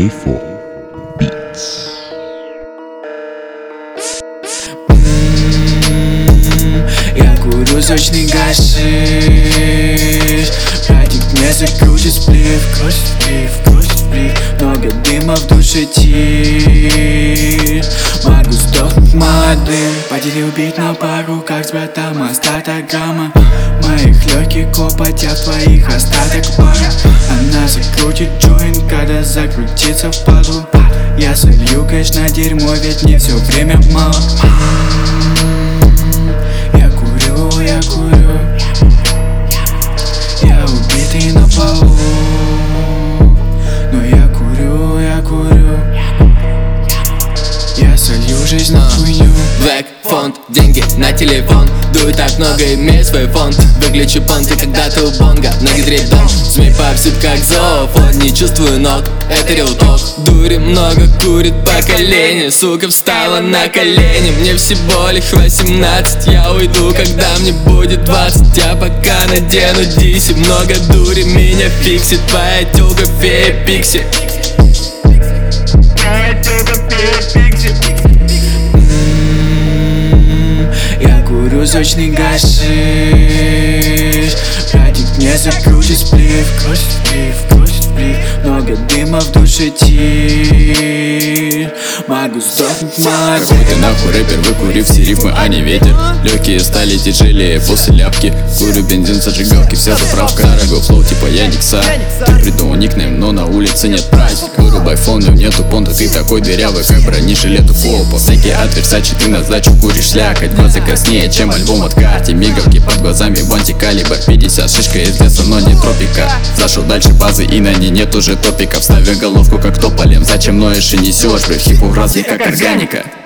K4 Beats. Я курю сочный гашиш, братик мне закрутит сплив. Крутит сплив, много дыма в душе тишь. Могу сдохнуть молодым, потери убить на пару, как с братом остаток гамма. Моих легких копотят, твоих остаток пара. Она закрутит джойнт, когда закрутится в падлу. Я солью кэш на дерьмо, ведь мне все время мало. Я курю, я убитый на полу. Но я курю, я солью жизнь на хуйню. Black фонд, деньги на телефон. Дуй так много, имей свой фонд. Выключи понты, когда ты у бонга. На гидре дом, змей повсюду как зоофон. Не чувствую ног, это реуток. Дури много, курит поколение. Сука встала на колени. Мне всего лишь 18. Я уйду, когда мне будет 20. Я пока надену диси. Много дури меня фиксит. Твоя тёлка фея пикси. Я курю сочный гашиш, братик мне закрутит сплив. Крутит сплив, много дыма в душе тишь. Могу сдохнуть молодым. Какой ты нахуй рэпер, выкурив все рифмы, а не ветер. Легкие стали тяжелее после ляпки. Курю бензин, зажигалки, вся заправка. Дорогой флоу типа Яникса. Ты придумал никнейм, но на улице нет праздник. Вырубай фон, но нету понта. Ты такой дырявый, как бронежилет у флопа. Всякие от Версачи, ты на сдачу куришь слякоть. Глаза краснее, чем альбом от карте. Мигалки под глазами, бонти калибр 50. Шишка из леса, но не тропика. Зашел дальше базы и на ней нет уже топиков. Ставя головку как тополем, зачем ноешь и несешь? Блядь, хип-хоп разве как органика.